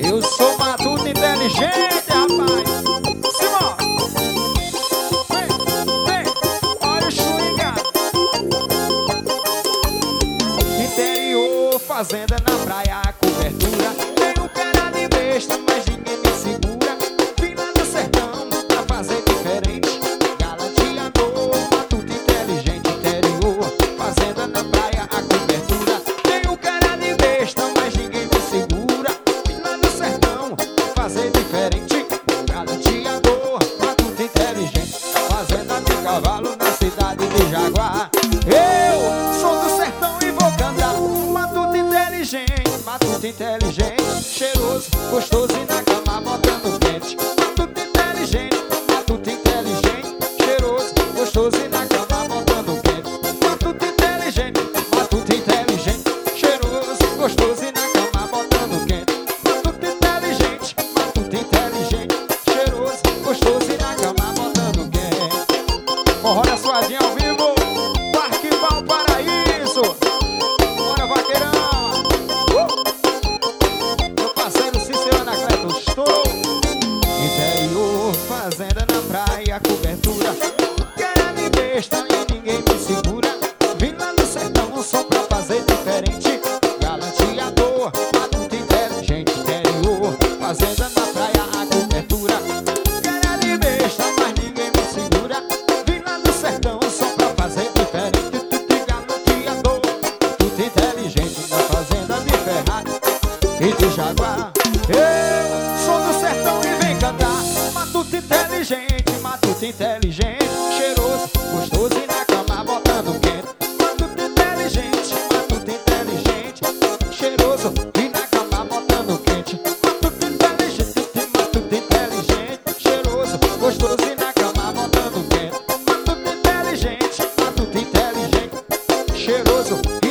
Eu sou matuto inteligente, rapaz. Simão, vem, olha o swinga. Interior, fazenda na praia, a cobertura. Tenho cara de besta, mas ninguém me segura. Vim lá do sertão pra fazer diferente. Galanteador, matuto inteligente. Interior, fazenda na praia, a cobertura. Tenho cara de besta, mas ninguém me segura. Vim lá do sertão pra fazer diferente. Galanteador, matuto inteligente. Fazenda de cavalo na cidade de Jaguar. Eu sou do sertão e vou cantar. Matuto inteligente, cheiroso, gostoso e na cama botando quente. Matuto inteligente, cheiroso, gostoso e na cama botando quente. Matuto inteligente, cheiroso, gostoso e na cama botando quente. Matuto inteligente, cheiroso, gostoso e na cama botando quente. Forró da Suadinha ao vivo, Parque Valparaíso. Bora, vaqueirão! Interior, fazenda na praia, cobertura. Cara de besta e ninguém me segura. Vim lá no sertão só pra fazer diferente. Galanteador, matuto inteligente. Interior, fazenda na praia, a cobertura. Cara de besta, mas ninguém me segura. Vim lá no sertão só pra fazer diferente. Galanteador, matuto inteligente. Na fazenda de Ferrari e de Jaguar. Eu sou do sertão e vem cantar. Matuto inteligente, cheiroso, gostoso e na cama botando quente. Matuto inteligente, cheiroso e na cama botando quente. Matuto inteligente, cheiroso, gostoso e na cama botando quente. Matuto inteligente, cheiroso